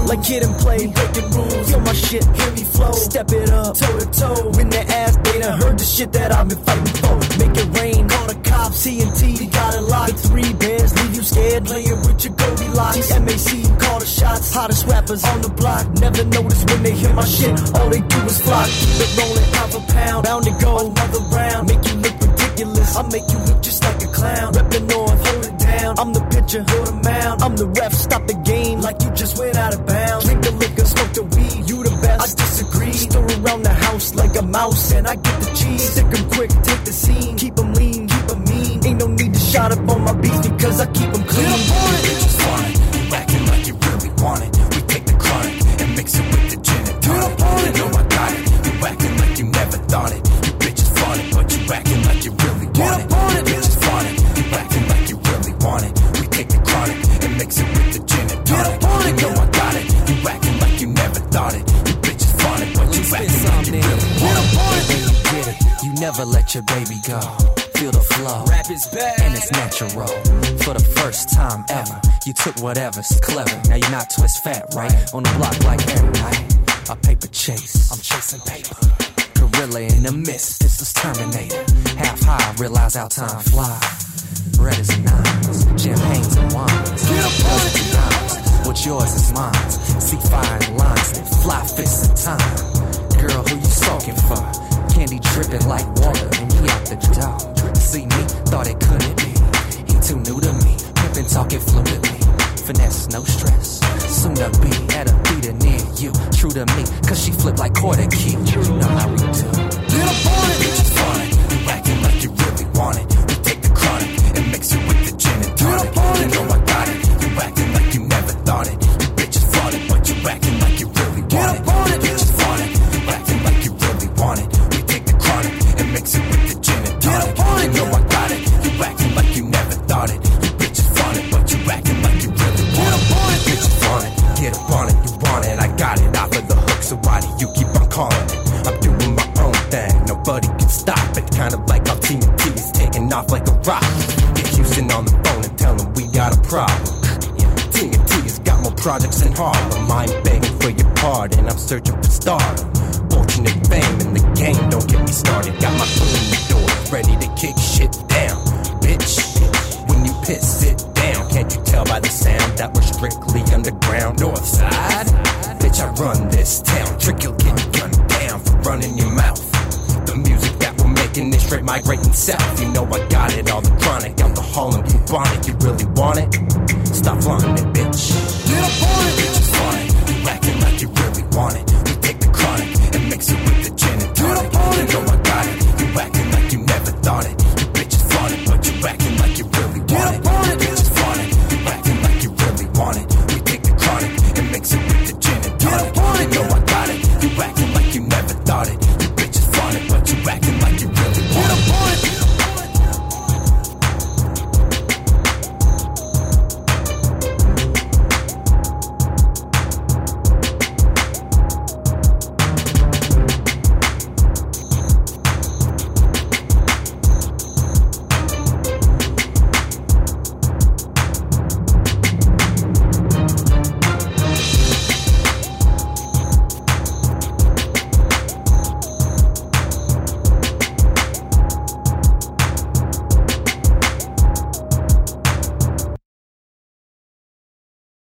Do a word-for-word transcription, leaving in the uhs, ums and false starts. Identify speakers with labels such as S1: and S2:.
S1: like kid and play, breaking rules. Feel my shit, hear me flow. Step it up, toe to toe. In the ass, they done heard the shit that I've been fighting for. Make it rain, call the cops. T N T, we got it locked. The three bears leave you scared, playing with your Goldilocks. M A C, call the shots. Hottest rappers on the block. Never notice when they hear my shit. All they do is flock. Keep it rolling, half a pound. Bound to go another round. Make you look ridiculous. I'll make you look just like a clown. Reppin' north, hold it down. I'm the pitcher, you're the mound. I'm the ref, stop the game like you just went out of bounds. Drink the liquor, smoke the weed. You the best, I disagree. Stir around the house like a mouse, and I get the cheese. Stick 'em quick, take the scene. Keep 'em lean, keep 'em mean. Ain't no need to shot up on my beats because I keep 'em clean.
S2: Bitches want it, you acting like you really want it. We take the chronic and mix it with the gin and tonic. You know I got it, you acting like you never thought it. You bitches want it, but you acting like you really want it. You bitches want it, you acting like you really want it. We take the chronic and mix it with the gin and tonic. You know I got it, you acting like you never thought it. You bitches want it, but you acting like you really want it.
S3: When you get it, you never let your baby go. Feel the flow,
S1: Rap is bad,
S3: and it's natural. For the first time ever, you took whatever's clever. Now you're not twist fat, right? On the block like every night. A paper chase, I'm chasing paper. Gorilla in the mist, this is Terminator. Half high, realize how time flies. Red as nines, champagnes and wines. Dozens of dimes, what's yours is mine. See fire in lines, then fly fists in time. Girl, who you stalking for? Candy dripping like water, and he out the door. See me, thought it couldn't be. He too new to me, pimpin' talking fluently. Finesse, no stress. Soon to be at a theater near you. True to me, cause she flip like quarter key. You know how we do.
S2: Get up on it, bitches want it. You acting like you really want it. We take the chronic and mix it with the gin and tonic. You know I got it. You acting like you never thought it. You bitches want it, but you acting like you really want it. You bitches want it. You acting like you really want it. We take the chronic and mix it with the gin and tonic. You know I got it. You acting like you never thought it. You bitches want it, but you acting like you really want it. Bitches want it. Get up on it, you want it. I got it off of the hook, so why do you keep on calling it? I'm doing my own thing, nobody can stop it. Kind of like how T N T is taking off like a rocket. Get Houston on the phone and tell them we got a problem. T N T has got more projects in Harlem. I'm begging for your pardon, I'm searching for stardom. Fortunate fame in the game, don't get me started. Got my foot in the door, ready to kick shit down. Bitch, when you piss, sit down. Can't you tell by the sound that we're strictly underground? North side, bitch, I run this town. Trick, you'll get gunned down for running your mouth. The music that we're making is straight migrating south. You know I got it, all the chronic, alcohol and bubonic. You really want it? Stop flying it, bitch.